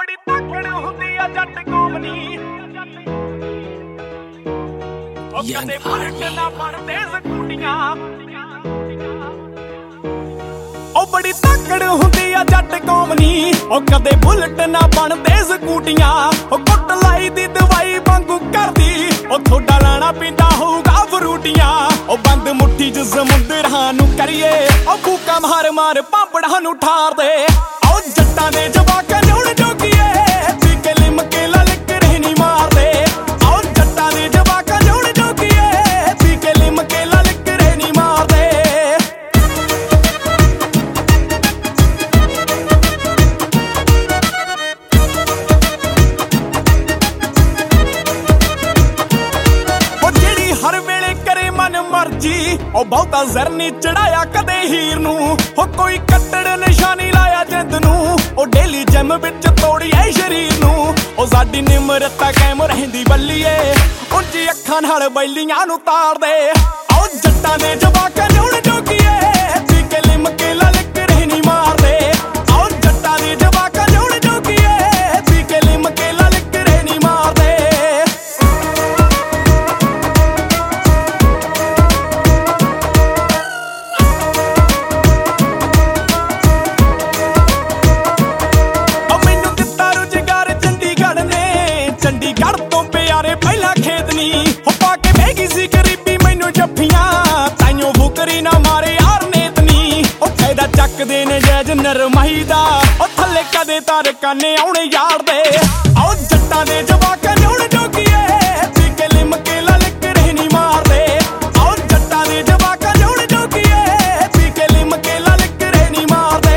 ਬੜੀ ਤਾਕੜ ਹੁੰਦੀ ਆ ਜੱਟ ਕੌਮ ਨੀ ਉਹ ਕਦੇ ਬੁਲਟ ਨਾ ਬਣਦੇ ਸਕੂਟੀਆਂ ਉਹ ਬੜੀ ਤਾਕੜ ਹੁੰਦੀ ਆ ਜੱਟ ਕੌਮ ਨੀ ਉਹ ਕਦੇ ਬੁਲਟ ਨਾ ਬਣਦੇ ਸਕੂਟੀਆਂ ਉਹ ਕੁੱਟ ਲਾਈ ਦੀ ਦਵਾਈ ਵਾਂਗੂ ਕਰਦੀ ਉਹ ਥੋੜਾ ਲਾਣਾ ਪੀਂਦਾ ਹੋਊਗਾ ਫਰੂਟੀਆਂ ਉਹ ਬੰਦ ਮੁੱਠੀ ਚ ਸਮੁੰਦਰਾਂ ਨੂੰ ਕਰੀਏ ਉਹ ਫੂਕਾ ਮਾਰ ਮਾਰ ਪਾਪੜਾਂ ਨੂੰ ਠਾਰਦੇ ਉਹ ਜੱਟਾਂ ਦੇ ਜਵਾਕਾਂ ਨੂੰ ਜੋਗੀਏ ਪੀ ਕੇ ਲਿਮ ਕੇ ਲਲਕ ਰਹਿਣੀ ਮਾਰਦੇ ਉਹ ਜੱਟਾਂ ਦੇ ਜਵਾਕਾਂ ਨੂੰ ਜੋਗੀਏ ਪੀ ਕੇ ਲਿਮ ਕੇ ਲਲਕ ਰਹਿਣੀ ਮਾਰਦੇ ਹਰ ਵੇਲੇ ਕਰੇ ਮਨ ਮਰਜੀ ਉਹ ਬਹੁਤਾ ਜ਼ਰ ਨੀ ਚੜਾਇਆ ਕਦੇ ਹੀਰ ਨੂੰ ਉਹ ਕੋਈ ਕੱਟੜ ਨਿਸ਼ਾਨੀ ਲਾਇਆ ਜਿੰਦ ਨੂੰ ਉਹ ਡੇਲੀ ਜਿਮ ਵਿੱਚ ਤੋੜੀ ਐ ਸ਼ਰੀਰ ਨੂੰ ਉਹ ਸਾਡੀ ਨਿਮਰਤਾ ਕਾਇਮ ਰਹਿੰਦੀ ਬੱਲੀਏ ਉੱਚੀ ਅੱਖਾਂ ਨਾਲ ਬੈਲੀਆਂ ਨੂੰ ਤਾੜਦੇ ਉਹ ਜੱਟਾਂ ਦੇ ਜਵਾਕਾਂ ਨੂੰ ਜੋਗੀਏ ਪੀ ਕੇ ਲਿਮ ਕੇ ਲਲਕ ਰਹਿਣੀ ਮਾਰਦੇ ਉਹ ਜੱਟਾਂ ਦੇ ਜਵਾਕਾਂ ਨੂੰ ਜੋਗੀਏ ਪੀ ਕੇ ਲਿਮ ਕੇ ਲਲਕ ਰਹਿਣੀ ਮਾਰਦੇ ਚੰਡੀਗੜ੍ਹ ਤੋਂ ਪਿਆਰੇ ਪਹਿਲਾਂ ਖੇਤ ਨੀ ਹੋ ਪਾ ਕੇ ਬਹਿ ਗਈ ਸੀ ਗਰੀਬੀ ਮੈਨੂੰ ਜੱਫੀਆਂ ਤਾਈਓ ਫੁਕਰੀ ਨਾ ਮਾਰੇ ਯਾਰ ਨੇਤ ਨੀ ਉਹ ਫਾਇਦਾ ਚੱਕਦੇ ਨੇ ਜੈਜ ਨਰਮਾਈ ਦਾ ਉਹ ਥੱਲੇ ਕਦੇ ਤਾਰ ਕਾਨੇ ਆਉਣੇ ਯਾਰ ਦੇ ਆਓ ਜੱਟਾਂ ਦੇ ਜਵਾਕਾਂ ਨੂੰ ਜੋਗੀਏ ਪੀ ਕੇ ਲਿਮ ਕੇ ਲਲਕ ਰਹਿਣੀ ਮਾਰਦੇ ਆਓ ਜੱਟਾਂ ਦੇ ਜਵਾਕਾਂ ਨੂੰ ਜੋਗੀਏ ਪੀ ਕੇ ਲਿਮ ਕੇ ਲਲਕ ਰਹਿਣੀ ਮਾਰਦੇ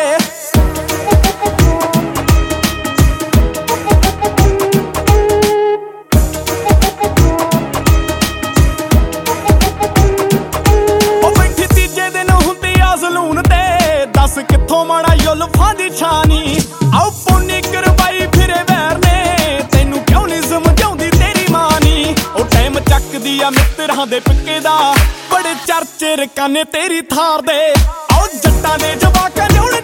ਸਲੂਨ ਤੇ ਦੱਸ ਕਿੱਥੋਂ ਮਾੜਾ ਯੁਲਫਾਂ ਦੀ ਛਾਨੀ ਆਓ ਪੋਨੀ ਕਰਵਾਈ ਫਿਰੇ ਵੈਰ ਨੇ ਤੈਨੂੰ ਕਿਉਂ ਨਹੀਂ ਸਮਝਾਉਂਦੀ ਤੇਰੀ ਮਾਂ ਨੀ ਉਹ ਟਾਈਮ ਚੱਕਦੀ ਆ ਮਿੱਤਰਾਂ ਦੇ ਪਿੱਕੇ ਦਾ ਬੜੇ ਚਰਚੇ ਰਕਾਨੇ ਤੇਰੀ ਥਾਰ ਦੇ ਆਓ ਜੱਟਾਂ ਦੇ ਜਵਾਕਾਂ ਨੂੰ